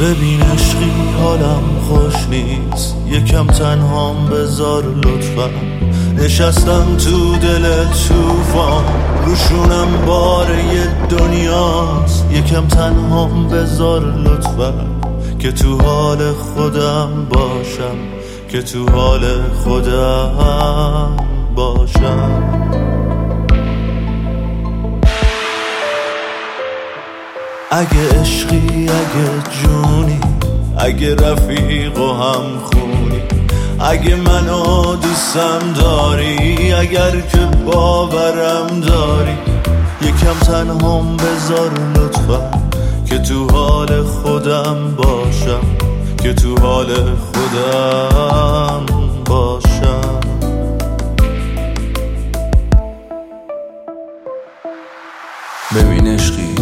ببین عشقی حالم خوش نیست، یکم تنهام بذار لطفا. نشستم تو دل طوفان، روشونم بار یه دنیاست. یکم تنهام بذار لطفا، که تو حال خودم باشم، که تو حال خودم باشم. اگه عشقی، اگه جونی، اگه رفیق و هم خونی، اگه منو دوستم داری، اگر که باورم داری، یکم تنهام بذار لطفا، که تو حال خودم باشم، که تو حال خودم باشم. ببین عشقی،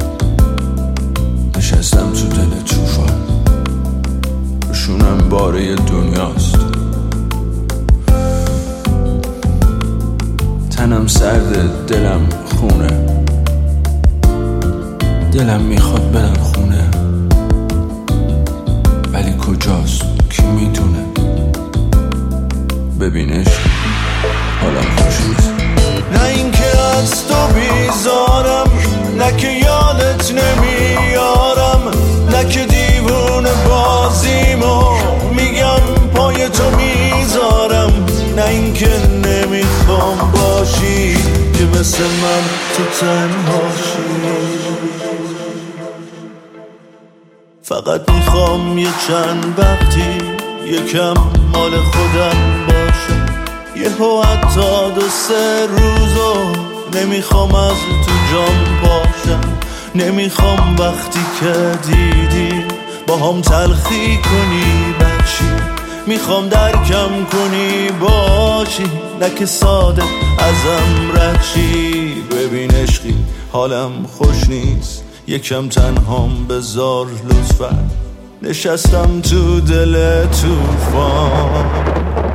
نشستم تو دل طوفان، روشونم باره دنیاست. تنم سرده، دلم خونه، دلم میخواد برم خونه، ولی کجاست کی میدونه. ببین عشقی، حالم خوش نیست. نه اینکه از تو بیزارم، نه که یادت نمیارم، نه که دیوونه بازیمو میگم پای تو میذارم. نه اینکه نمیخوام باشی، که مثل من تو تنهاشی. فقط میخوام یه چند وقتی یکم مال خودم باشم، یهو حتی 2-3 روزو نمیخوام از تو جام باشم. نمیخوام وقتی که دیدی با هم تلخی کنی بچی، میخوام درکم کنی باشی، نه که ساده ازم رد شی. ببین عشقی، حالم خوش نیست، یکم تنهام بذار لطفا. نشستم تو دل طوفان.